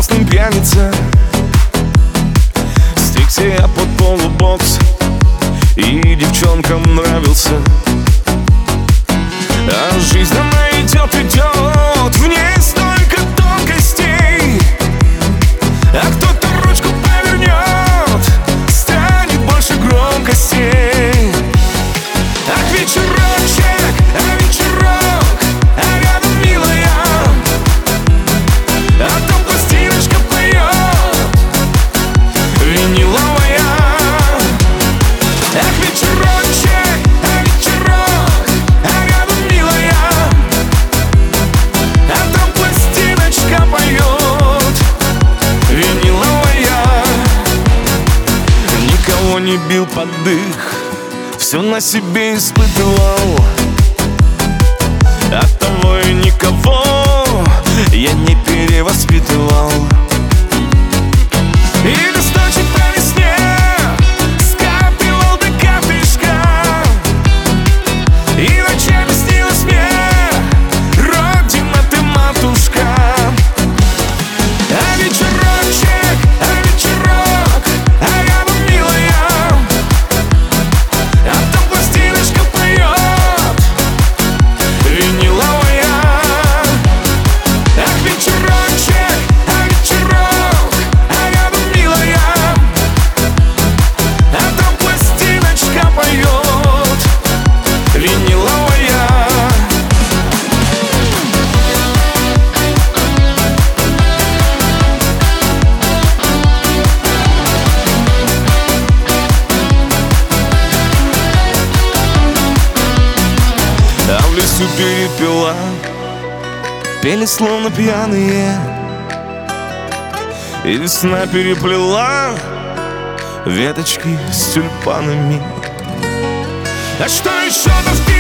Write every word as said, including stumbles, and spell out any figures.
взрослым пьяница. Стригся я под полубокс и девчонкам нравился. А жизнь она идет, идет, в ней столько тонкостей. А кто-то ручку повернет, станет больше громкостей. Ах, вечерочек, а вечерок, а рядом милая, а там пластиночка поет, виниловая. Ах, вечерочек, а вечерок, а рядом милая, а там пластиночка поет, виниловая. Никого не бил под дых, все на себе испытывал. Оттого и никого я не перевоспитывал. И листочек по весне скапливал до капелька, и ночами снилась мне родина ты, матушка. А вечерочек, а вечерок, а рядом милая, а там пластиночка поет, виниловая. Ах, вечерочек, а вечерок, а рядом милая, а там пластиночка поет, виниловая. А в лесу перепела пели словно пьяные, и весна переплела веточки с тюльпанами. А что еще-то впереди?